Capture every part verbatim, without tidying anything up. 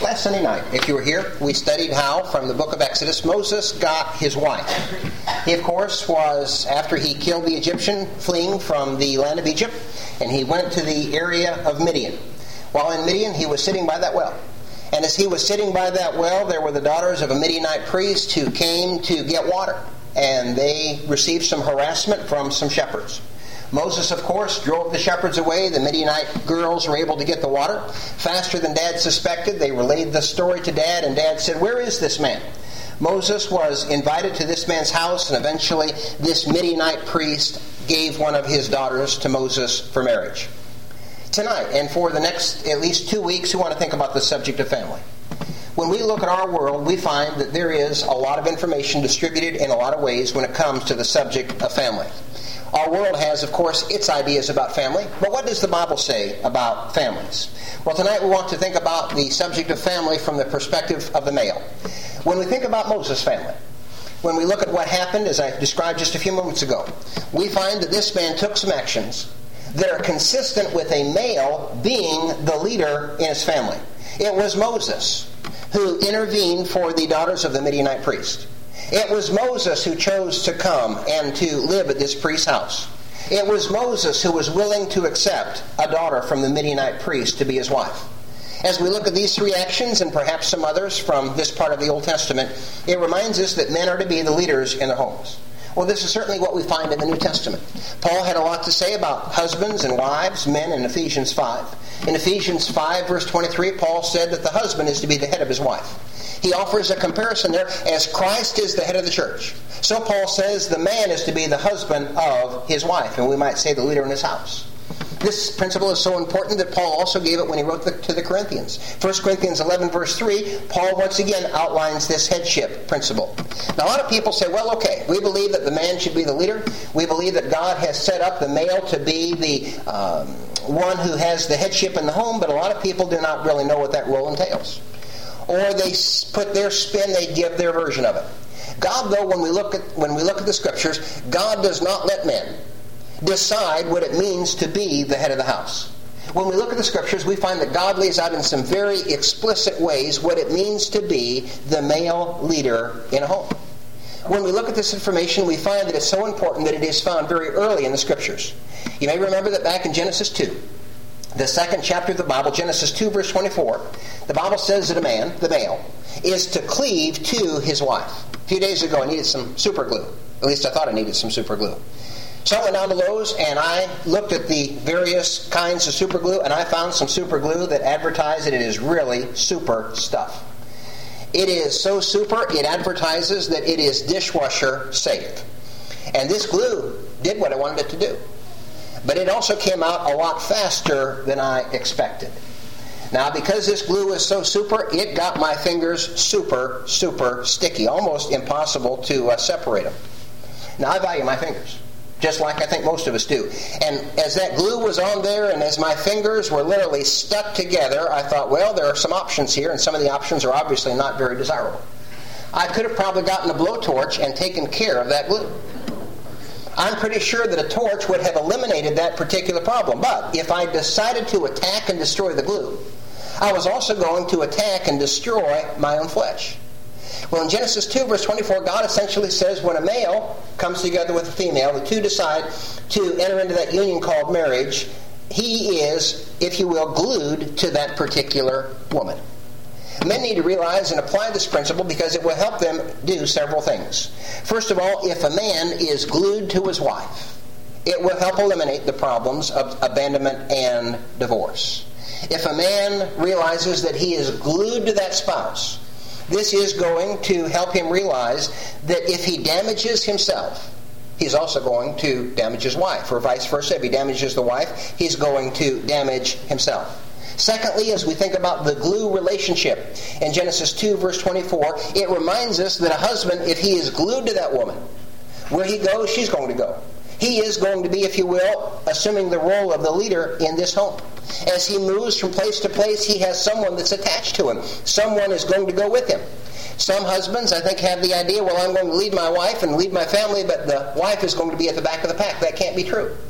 Last Sunday night, if you were here, we studied how, from the book of Exodus, Moses got his wife. He, of course, was, after he killed the Egyptian, fleeing from the land of Egypt, and he went to the area of Midian. While in Midian, he was sitting by that well. And as he was sitting by that well, there were the daughters of a Midianite priest who came to get water. And they received some harassment from some shepherds. Moses, of course, drove the shepherds away. The Midianite girls were able to get the water faster than Dad suspected. They relayed the story to Dad, and Dad said, "Where is this man?" Moses was invited to this man's house, and eventually this Midianite priest gave one of his daughters to Moses for marriage. Tonight, and for the next at least two weeks, we want to think about the subject of family. When we look at our world, we find that there is a lot of information distributed in a lot of ways when it comes to the subject of family. Our world has, of course, its ideas about family, but what does the Bible say about families? Well, tonight we want to think about the subject of family from the perspective of the male. When we think about Moses' family, when we look at what happened, as I described just a few moments ago, we find that this man took some actions that are consistent with a male being the leader in his family. It was Moses who intervened for the daughters of the Midianite priest. It was Moses who chose to come and to live at this priest's house. It was Moses who was willing to accept a daughter from the Midianite priest to be his wife. As we look at these three actions, and perhaps some others from this part of the Old Testament, it reminds us that men are to be the leaders in their homes. Well, this is certainly what we find in the New Testament. Paul had a lot to say about husbands and wives, men, in Ephesians five. In Ephesians five, verse twenty-three, Paul said that the husband is to be the head of his wife. He offers a comparison there as Christ is the head of the church. So Paul says the man is to be the husband of his wife, and we might say the leader in his house. This principle is so important that Paul also gave it when he wrote the, to the Corinthians. First Corinthians eleven, verse three, Paul once again outlines this headship principle. Now, a lot of people say, well, okay, we believe that the man should be the leader. We believe that God has set up the male to be the um, one who has the headship in the home, but a lot of people do not really know what that role entails. Or they put their spin, they give their version of it. God, though, when we look at when we look at the Scriptures, God does not let men decide what it means to be the head of the house. When we look at the Scriptures, we find that God lays out in some very explicit ways what it means to be the male leader in a home. When we look at this information, we find that it's so important that it is found very early in the Scriptures. You may remember that back in Genesis two, the second chapter of the Bible, Genesis two, verse twenty-four, the Bible says that a man, the male, is to cleave to his wife. A few days ago I needed some super glue. At least I thought I needed some super glue. So I went down to Lowe's and I looked at the various kinds of super glue, and I found some super glue that advertised that it is really super stuff. It is so super, it advertises that it is dishwasher safe. And this glue did what I wanted it to do. But it also came out a lot faster than I expected. Now, because this glue is so super, it got my fingers super, super sticky. Almost impossible to uh, separate them. Now, I value my fingers, just like I think most of us do. And as that glue was on there, and as my fingers were literally stuck together, I thought, well, there are some options here, and some of the options are obviously not very desirable. I could have probably gotten a blowtorch and taken care of that glue. I'm pretty sure that a torch would have eliminated that particular problem. But if I decided to attack and destroy the glue, I was also going to attack and destroy my own flesh. Well, in Genesis two, verse twenty-four, God essentially says when a male comes together with a female, the two decide to enter into that union called marriage, he is, if you will, glued to that particular woman. Men need to realize and apply this principle because it will help them do several things. First of all, if a man is glued to his wife, it will help eliminate the problems of abandonment and divorce. If a man realizes that he is glued to that spouse, this is going to help him realize that if he damages himself, he's also going to damage his wife, or vice versa. If he damages the wife, he's going to damage himself. Secondly, as we think about the glue relationship in Genesis two, verse twenty-four, it reminds us that a husband, if he is glued to that woman, where he goes, she's going to go. He is going to be, if you will, assuming the role of the leader in this home. As he moves from place to place, he has someone that's attached to him. Someone is going to go with him. Some husbands, I think, have the idea, well, I'm going to lead my wife and lead my family, but the wife is going to be at the back of the pack. That can't be true.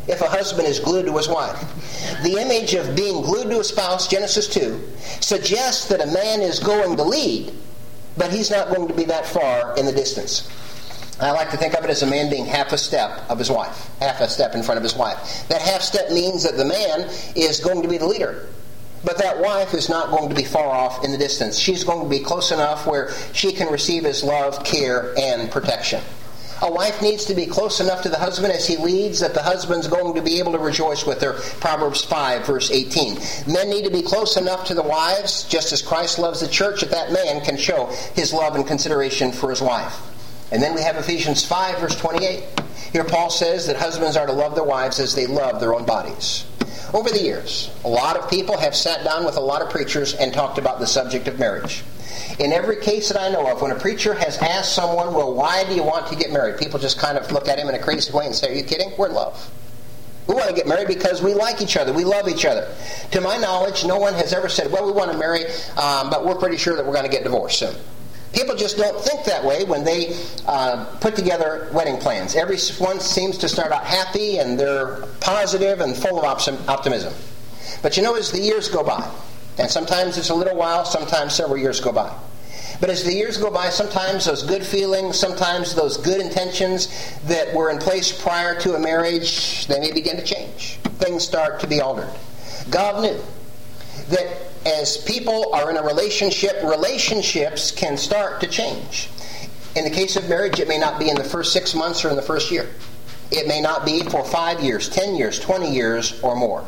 if a husband is glued to his wife. The image of being glued to a spouse, Genesis two, suggests that a man is going to lead, but he's not going to be that far in the distance. I like to think of it as a man being half a step of his wife, half a step in front of his wife. That half step means that the man is going to be the leader, but that wife is not going to be far off in the distance. She's going to be close enough where she can receive his love, care, and protection. A wife needs to be close enough to the husband as he leads that the husband's going to be able to rejoice with her. Proverbs five, verse eighteen. Men need to be close enough to the wives, just as Christ loves the church, that that man can show his love and consideration for his wife. And then we have Ephesians five, verse twenty-eight. Here Paul says that husbands are to love their wives as they love their own bodies. Over the years, a lot of people have sat down with a lot of preachers and talked about the subject of marriage. In every case that I know of, when a preacher has asked someone, well, why do you want to get married? People just kind of look at him in a crazy way and say, are you kidding? We're in love. We want to get married because we like each other. We love each other. To my knowledge, no one has ever said, well, we want to marry, um, but we're pretty sure that we're going to get divorced soon. People just don't think that way when they uh, put together wedding plans. Everyone seems to start out happy and they're positive and full of op- optimism. But you know, as the years go by, and sometimes it's a little while, sometimes several years go by. But as the years go by, sometimes those good feelings, sometimes those good intentions that were in place prior to a marriage, they may begin to change. Things start to be altered. God knew that as people are in a relationship, relationships can start to change. In the case of marriage, it may not be in the first six months or in the first year. It may not be for five years, ten years, twenty years, or more.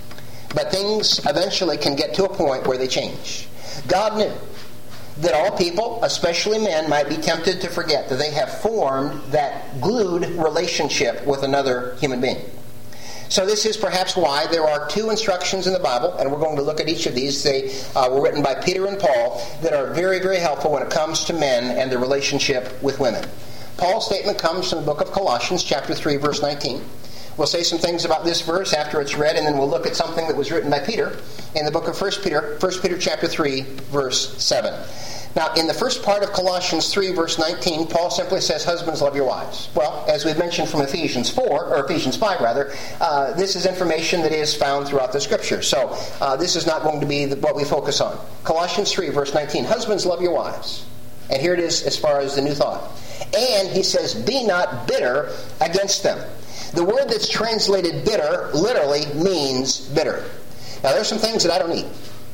But things eventually can get to a point where they change. God knew that all people, especially men, might be tempted to forget that they have formed that glued relationship with another human being. So this is perhaps why there are two instructions in the Bible, and we're going to look at each of these. They uh, were written by Peter and Paul that are very, very helpful when it comes to men and their relationship with women. Paul's statement comes from the book of Colossians, chapter three, verse nineteen. We'll say some things about this verse after it's read, and then we'll look at something that was written by Peter in the book of First Peter, First Peter chapter three, verse seven. Now, in the first part of Colossians three, verse nineteen, Paul simply says, husbands, love your wives. Well, as we've mentioned from Ephesians four, or Ephesians five, rather, uh, this is information that is found throughout the Scripture. So, uh, this is not going to be the, what we focus on. Colossians three, verse nineteen, husbands, love your wives. And here it is as far as the new thought. And he says, be not bitter against them. The word that's translated bitter literally means bitter. Now, there's some things that I don't eat.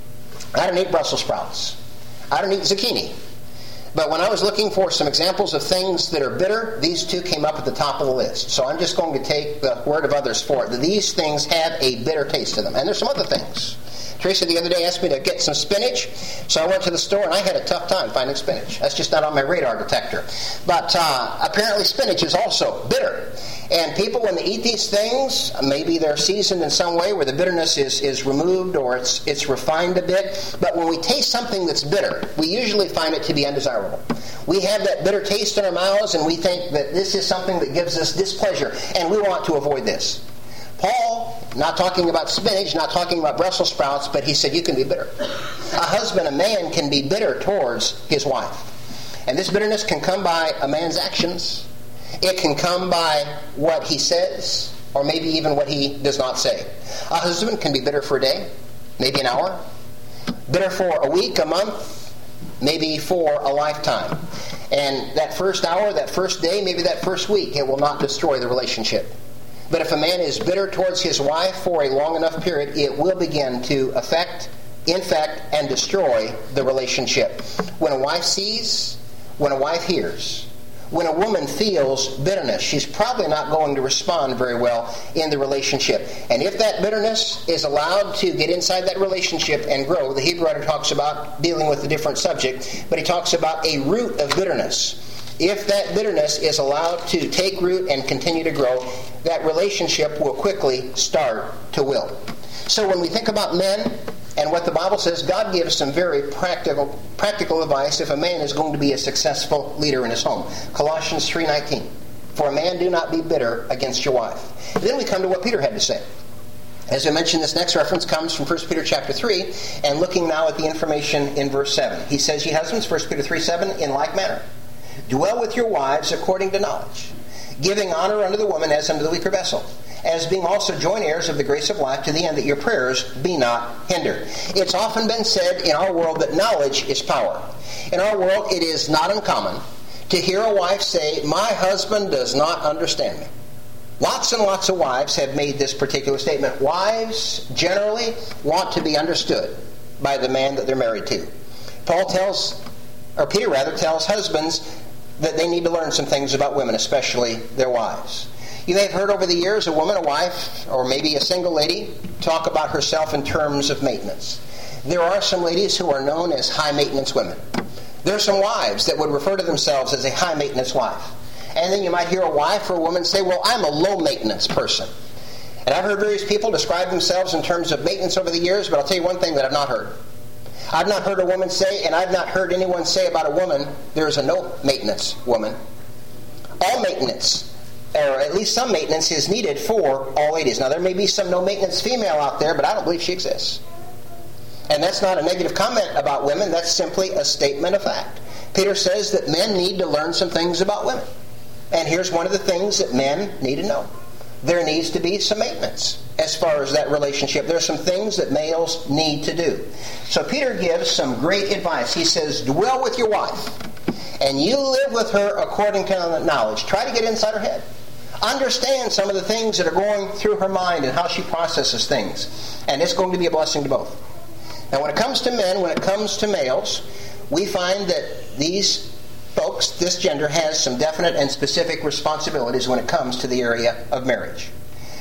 I don't eat Brussels sprouts. I don't eat zucchini. But when I was looking for some examples of things that are bitter, these two came up at the top of the list. So I'm just going to take the word of others for it, that these things have a bitter taste to them. And there's some other things. Teresa the other day asked me to get some spinach, so I went to the store and I had a tough time finding spinach. That's just not on my radar detector. But uh, apparently spinach is also bitter. And people, when they eat these things, maybe they're seasoned in some way where the bitterness is, is removed or it's it's refined a bit. But when we taste something that's bitter, we usually find it to be undesirable. We have that bitter taste in our mouths and we think that this is something that gives us displeasure, and we want to avoid this. Paul, not talking about spinach, not talking about Brussels sprouts, but he said you can be bitter. A husband, a man, can be bitter towards his wife. And this bitterness can come by a man's actions. It can come by what he says, or maybe even what he does not say. A husband can be bitter for a day, maybe an hour. Bitter for a week, a month, maybe for a lifetime. And that first hour, that first day, maybe that first week, it will not destroy the relationship. But if a man is bitter towards his wife for a long enough period, it will begin to affect, infect, and destroy the relationship. When a wife sees, when a wife hears, when a woman feels bitterness, she's probably not going to respond very well in the relationship. And if that bitterness is allowed to get inside that relationship and grow, the Hebrew writer talks about dealing with a different subject, but he talks about a root of bitterness. If that bitterness is allowed to take root and continue to grow, that relationship will quickly start to wilt. So when we think about men and what the Bible says, God gives some very practical practical advice if a man is going to be a successful leader in his home. Colossians three nineteen, for a man do not be bitter against your wife. And then we come to what Peter had to say. As I mentioned, this next reference comes from First Peter chapter three, and looking now at the information in verse seven. He says, ye husbands, First Peter three seven, in like manner, dwell with your wives according to knowledge, giving honor unto the woman as unto the weaker vessel, as being also joint heirs of the grace of life, to the end that your prayers be not hindered. It's often been said in our world that knowledge is power. In our world, it is not uncommon to hear a wife say, "My husband does not understand me." Lots and lots of wives have made this particular statement. Wives generally want to be understood by the man that they're married to. Paul tells, or Peter rather, tells husbands that they need to learn some things about women, especially their wives. You may have heard over the years a woman, a wife, or maybe a single lady talk about herself in terms of maintenance. There are some ladies who are known as high-maintenance women. There are some wives that would refer to themselves as a high-maintenance wife. And then you might hear a wife or a woman say, "Well, I'm a low-maintenance person." And I've heard various people describe themselves in terms of maintenance over the years, but I'll tell you one thing that I've not heard. I've not heard a woman say, and I've not heard anyone say about a woman, there is a no-maintenance woman. All maintenance, or at least some maintenance, is needed for all ladies. Now, there may be some no-maintenance female out there, but I don't believe she exists. And that's not a negative comment about women. That's simply a statement of fact. Peter says that men need to learn some things about women. And here's one of the things that men need to know. There needs to be some maintenance as far as that relationship. There are some things that males need to do. So Peter gives some great advice. He says, dwell with your wife, and you live with her according to knowledge. Try to get inside her head. Understand some of the things that are going through her mind and how she processes things. And it's going to be a blessing to both. Now, when it comes to men, when it comes to males, we find that these folks, this gender, has some definite and specific responsibilities when it comes to the area of marriage.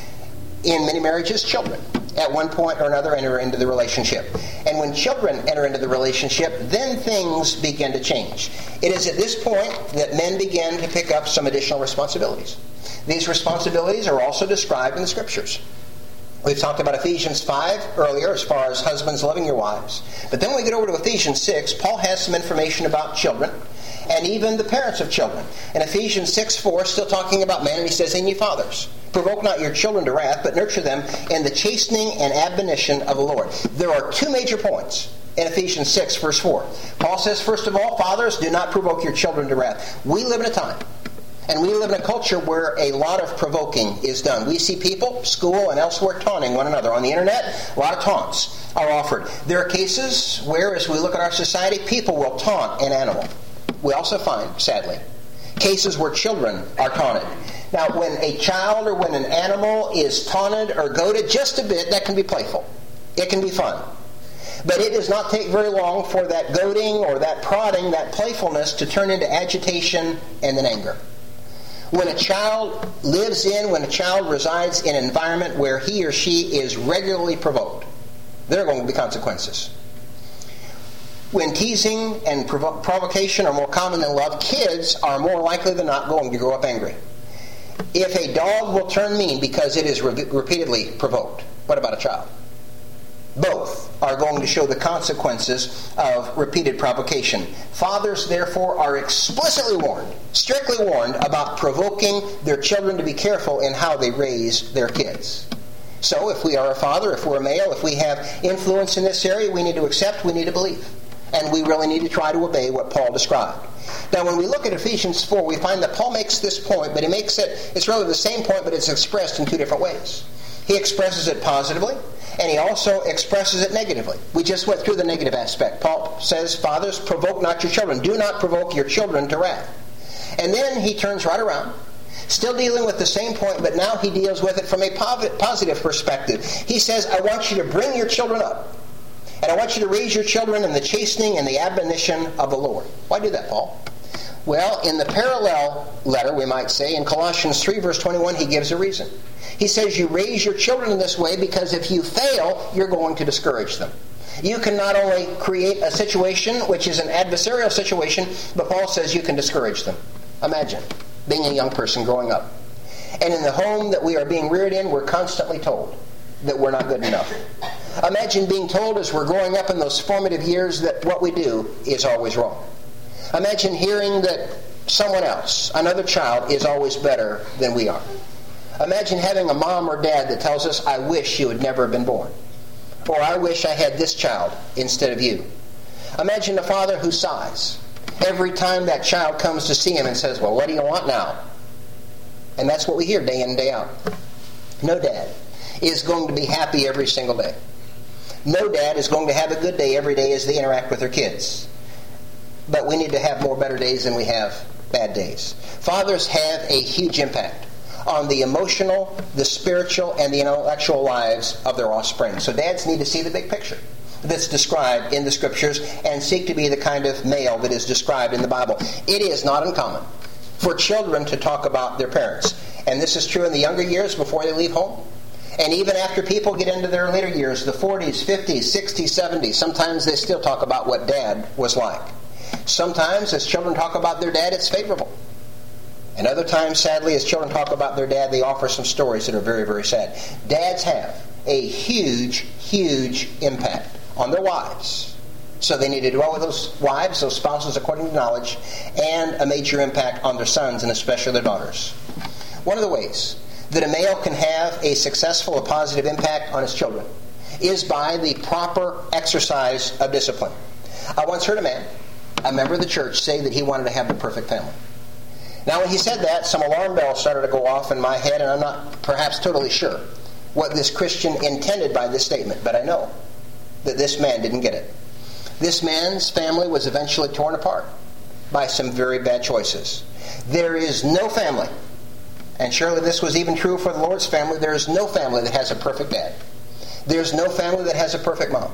In many marriages, children, at one point or another, enter into the relationship. And when children enter into the relationship, then things begin to change. It is at this point that men begin to pick up some additional responsibilities. These responsibilities are also described in the Scriptures. We've talked about Ephesians five earlier as far as husbands loving your wives. But then when we get over to Ephesians six, Paul has some information about children and even the parents of children. In Ephesians six four, still talking about men, and he says, "And ye fathers, provoke not your children to wrath, but nurture them in the chastening and admonition of the Lord." There are two major points in Ephesians six, verse four. Paul says, first of all, fathers, do not provoke your children to wrath. We live in a time, and we live in a culture where a lot of provoking is done. We see people, school and elsewhere, taunting one another. On the internet, a lot of taunts are offered. There are cases where, as we look at our society, people will taunt an animal. We also find, sadly, cases where children are taunted. Now, when a child or when an animal is taunted or goaded just a bit, that can be playful. It can be fun. But it does not take very long for that goading or that prodding, that playfulness, to turn into agitation and then anger. When a child lives in, when a child resides in an environment where he or she is regularly provoked, there are going to be consequences. When teasing and provo- provocation are more common than love, kids are more likely than not going to grow up angry. If a dog will turn mean because it is re- repeatedly provoked, what about a child? Both are going to show the consequences of repeated provocation. Fathers, therefore, are explicitly warned, strictly warned, about provoking their children to be careful in how they raise their kids. So if we are a father, if we're a male, if we have influence in this area, we need to accept, we need to believe. And we really need to try to obey what Paul described. Now, when we look at Ephesians four, we find that Paul makes this point, but he makes it, it's really the same point, but it's expressed in two different ways. He expresses it positively, and he also expresses it negatively. We just went through the negative aspect. Paul says, fathers, provoke not your children. Do not provoke your children to wrath. And then he turns right around, still dealing with the same point, but now he deals with it from a positive perspective. He says, I want you to bring your children up. And I want you to raise your children in the chastening and the admonition of the Lord. Why do that, Paul? Well, in the parallel letter, we might say, in Colossians three, verse twenty-one, he gives a reason. He says you raise your children in this way because if you fail, you're going to discourage them. You can not only create a situation which is an adversarial situation, but Paul says you can discourage them. Imagine being a young person growing up. And in the home that we are being reared in, we're constantly told that we're not good enough. Imagine being told as we're growing up in those formative years that what we do is always wrong. Imagine hearing that someone else, another child, is always better than we are. Imagine having a mom or dad that tells us, I wish you had never been born. Or I wish I had this child instead of you. Imagine a father who sighs every time that child comes to see him and says, well, what do you want now? And that's what we hear day in and day out. No dad is going to be happy every single day. No dad is going to have a good day every day as they interact with their kids. But we need to have more better days than we have bad days. Fathers have a huge impact on the emotional, the spiritual, and the intellectual lives of their offspring. So dads need to see the big picture that's described in the Scriptures and seek to be the kind of male that is described in the Bible. It is not uncommon for children to talk about their parents. And this is true in the younger years before they leave home. And even after people get into their later years, the forties, fifties, sixties, seventies, sometimes they still talk about what dad was like. Sometimes as children talk about their dad, it's favorable. And other times, sadly, as children talk about their dad, they offer some stories that are very, very sad. Dads have a huge, huge impact on their wives. So they need to dwell with those wives, those spouses according to knowledge, and a major impact on their sons and especially their daughters. One of the ways that a male can have a successful, a positive impact on his children is by the proper exercise of discipline. I once heard a man, a member of the church, say that he wanted to have the perfect family. Now when he said that, some alarm bells started to go off in my head, and I'm not perhaps totally sure what this Christian intended by this statement, but I know that this man didn't get it. This man's family was eventually torn apart by some very bad choices. There is no family, and surely this was even true for the Lord's family, there is no family that has a perfect dad. There's no family that has a perfect mom.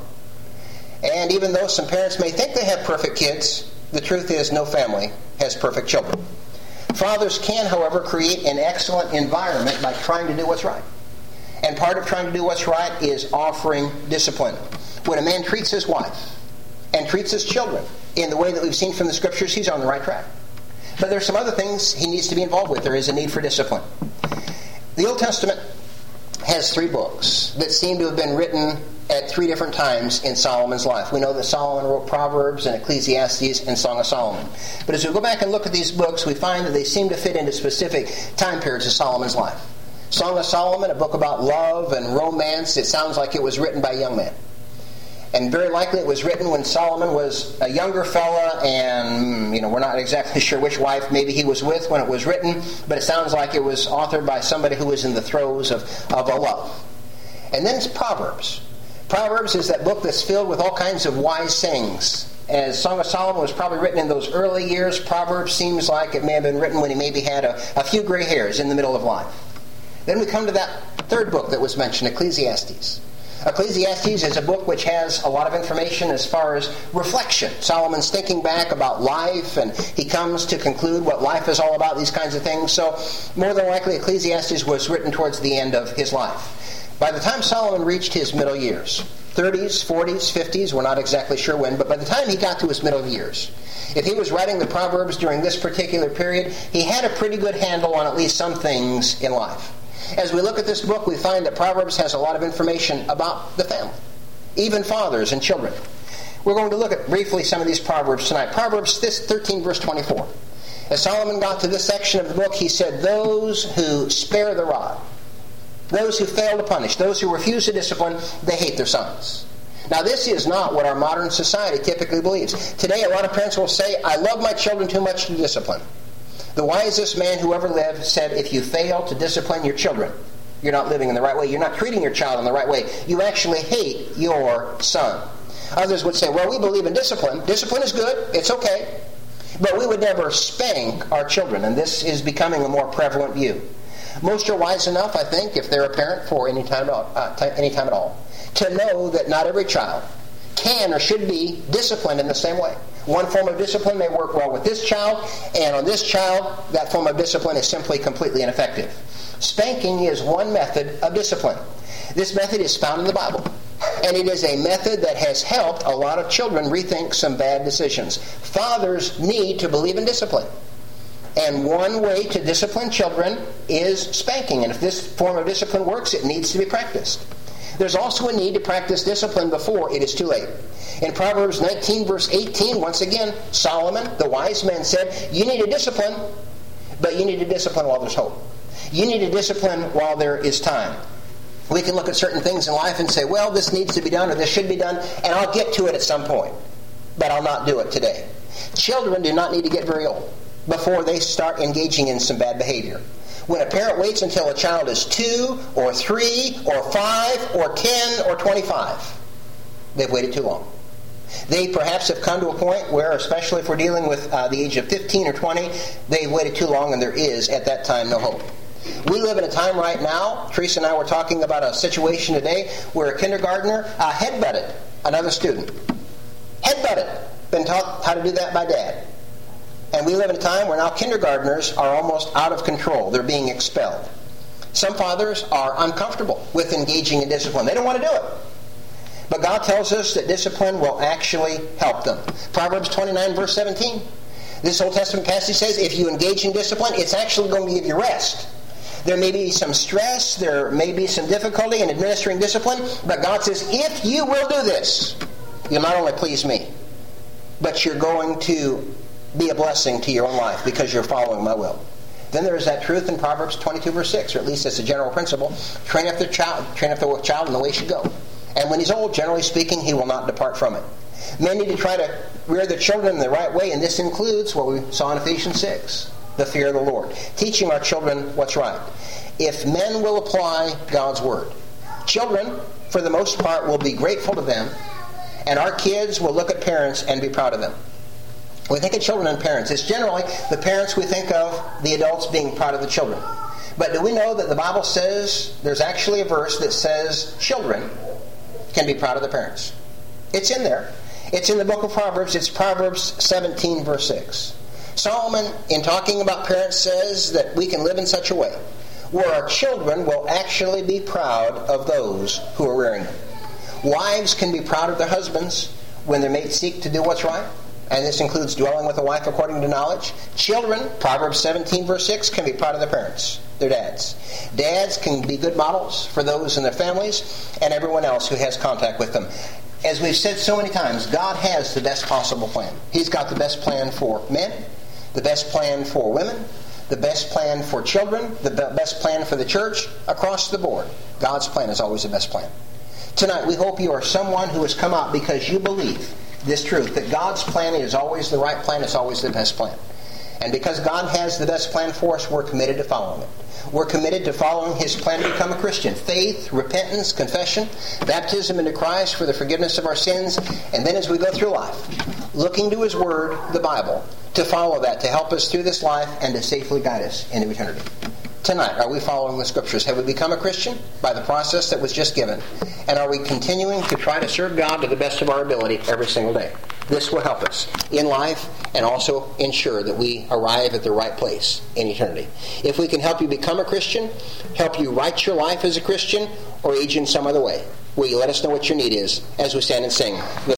And even though some parents may think they have perfect kids, the truth is no family has perfect children. Fathers can, however, create an excellent environment by trying to do what's right. And part of trying to do what's right is offering discipline. When a man treats his wife and treats his children in the way that we've seen from the Scriptures, he's on the right track. But there are some other things he needs to be involved with. There is a need for discipline. The Old Testament has three books that seem to have been written at three different times in Solomon's life. We know that Solomon wrote Proverbs and Ecclesiastes and Song of Solomon. But as we go back and look at these books, we find that they seem to fit into specific time periods of Solomon's life. Song of Solomon, a book about love and romance, it sounds like it was written by a young man. And very likely it was written when Solomon was a younger fella, and you know we're not exactly sure which wife maybe he was with when it was written, but it sounds like it was authored by somebody who was in the throes of, of a love. And then it's Proverbs. Proverbs is that book that's filled with all kinds of wise sayings. As Song of Solomon was probably written in those early years, Proverbs seems like it may have been written when he maybe had a, a few gray hairs in the middle of life. Then we come to that third book that was mentioned, Ecclesiastes. Ecclesiastes is a book which has a lot of information as far as reflection. Solomon's thinking back about life, and he comes to conclude what life is all about, these kinds of things. So more than likely Ecclesiastes was written towards the end of his life. By the time Solomon reached his middle years, thirties, forties, fifties, we're not exactly sure when, but by the time he got to his middle years, if he was writing the Proverbs during this particular period, he had a pretty good handle on at least some things in life. As we look at this book, we find that Proverbs has a lot of information about the family, even fathers and children. We're going to look at briefly some of these Proverbs tonight. Proverbs thirteen, verse twenty-four. As Solomon got to this section of the book, he said, "Those who spare the rod, those who fail to punish, those who refuse to discipline, they hate their sons." Now, this is not what our modern society typically believes. Today, a lot of parents will say, "I love my children too much to discipline." The wisest man who ever lived said, if you fail to discipline your children, you're not living in the right way. You're not treating your child in the right way. You actually hate your son. Others would say, well, we believe in discipline. Discipline is good. It's okay. But we would never spank our children, and this is becoming a more prevalent view. Most are wise enough, I think, if they're a parent for any time, uh, t- any time at all, to know that not every child can or should be disciplined in the same way. One form of discipline may work well with this child, and on this child, that form of discipline is simply completely ineffective. Spanking is one method of discipline. This method is found in the Bible, and it is a method that has helped a lot of children rethink some bad decisions. Fathers need to believe in discipline. And one way to discipline children is spanking. And if this form of discipline works, it needs to be practiced. There's also a need to practice discipline before it is too late. In Proverbs nineteen, verse eighteen, once again, Solomon, the wise man, said, you need to discipline, but you need to discipline while there's hope. You need to discipline while there is time. We can look at certain things in life and say, well, this needs to be done or this should be done, and I'll get to it at some point, but I'll not do it today. Children do not need to get very old before they start engaging in some bad behavior. When a parent waits until a child is two, or three, or five, or ten, or twenty-five, they've waited too long. They perhaps have come to a point where, especially if we're dealing with uh, the age of fifteen or twenty, they've waited too long and there is, at that time, no hope. We live in a time right now, Teresa and I were talking about a situation today where a kindergartner uh, headbutted another student. Headbutted. Been taught how to do that by dad. And we live in a time where now kindergartners are almost out of control. They're being expelled. Some fathers are uncomfortable with engaging in discipline. They don't want to do it. But God tells us that discipline will actually help them. Proverbs twenty-nine, verse seventeen. This Old Testament passage says, if you engage in discipline, it's actually going to give you rest. There may be some stress, there may be some difficulty in administering discipline, but God says, if you will do this, you'll not only please me, but you're going to be a blessing to your own life because you're following my will. Then there is that truth in Proverbs twenty-two, verse six, or at least as a general principle, train up the child, train up the child in the way he should go. And when he's old, generally speaking, he will not depart from it. Men need to try to rear their children in the right way, and this includes what we saw in Ephesians six, the fear of the Lord. Teaching our children what's right. If men will apply God's Word, children, for the most part, will be grateful to them, and our kids will look at parents and be proud of them. When we think of children and parents, it's generally the parents we think of, the adults being proud of the children. But do we know that the Bible says, there's actually a verse that says children can be proud of the parents? It's in there. It's in the book of Proverbs. It's Proverbs seventeen, verse six. Solomon, in talking about parents, says that we can live in such a way where our children will actually be proud of those who are rearing them. Wives can be proud of their husbands when their mates seek to do what's right, and this includes dwelling with a wife according to knowledge. Children, Proverbs seventeen, verse six, can be proud of their parents, their dads. Dads can be good models for those in their families and everyone else who has contact with them. As we've said so many times, God has the best possible plan. He's got the best plan for men, the best plan for women, the best plan for children, the best plan for the church, across the board. God's plan is always the best plan. Tonight, we hope you are someone who has come out because you believe this truth, that God's plan is always the right plan, it's always the best plan. And because God has the best plan for us, we're committed to following it. We're committed to following His plan to become a Christian. Faith, repentance, confession, baptism into Christ for the forgiveness of our sins, and then as we go through life, looking to His Word, the Bible, to follow that, to help us through this life and to safely guide us into eternity. Tonight, are we following the Scriptures? Have we become a Christian by the process that was just given? And are we continuing to try to serve God to the best of our ability every single day? This will help us in life and also ensure that we arrive at the right place in eternity. If we can help you become a Christian, help you write your life as a Christian, or age in some other way, will you let us know what your need is as we stand and sing?